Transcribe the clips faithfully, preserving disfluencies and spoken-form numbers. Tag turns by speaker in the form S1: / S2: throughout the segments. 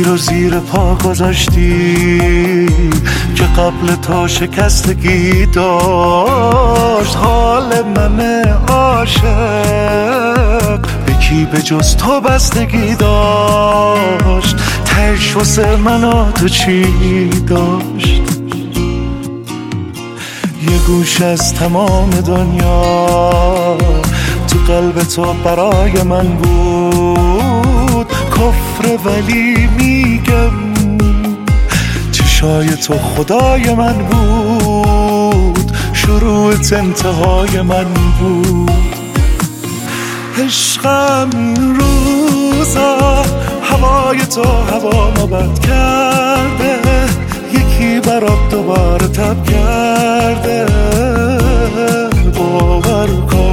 S1: و زیر پا گذاشتی که قبل تو شکستگی داشت. حال من عاشق به کی به جز تو بستگی داشت؟ تهش واسه من و تو چی داشت؟ یه گوش از تمام دنیا تو قلب تو برای من بود کفر، ولی میگم چشای تو خدای من بود، شروعت انتهای من بود. عشقم این روزا هوای تو هوا ما بد کرده، یکی برات دوباره تب کرده. باور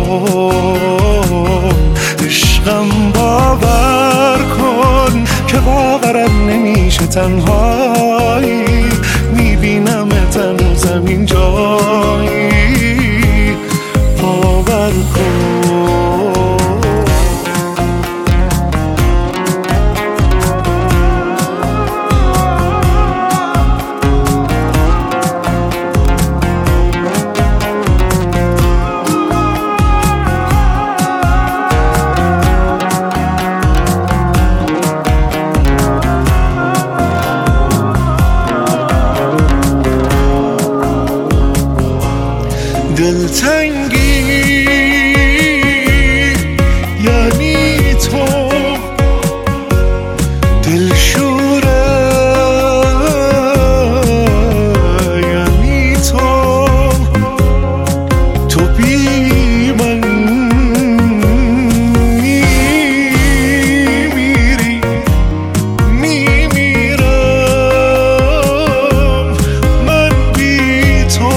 S1: کن عشقم، باور کن که باورم نمیشه تنهایی میبینم تنوزم این جایی. باور کن دلتنگی یعنی تو، دلشوره یعنی تو، تو بی من میمیری میمیرم من بی تو.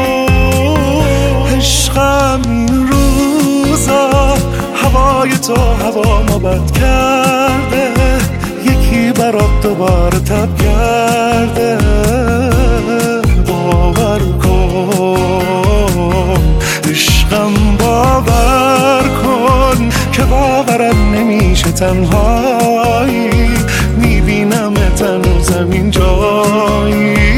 S1: این روزا هوای تو هوا ما بد کرده، یکی برات دوباره تب کرده. باور کن عشقم، باور کن که باورم نمیشه تنهایی میبینم تنوزم این جایی.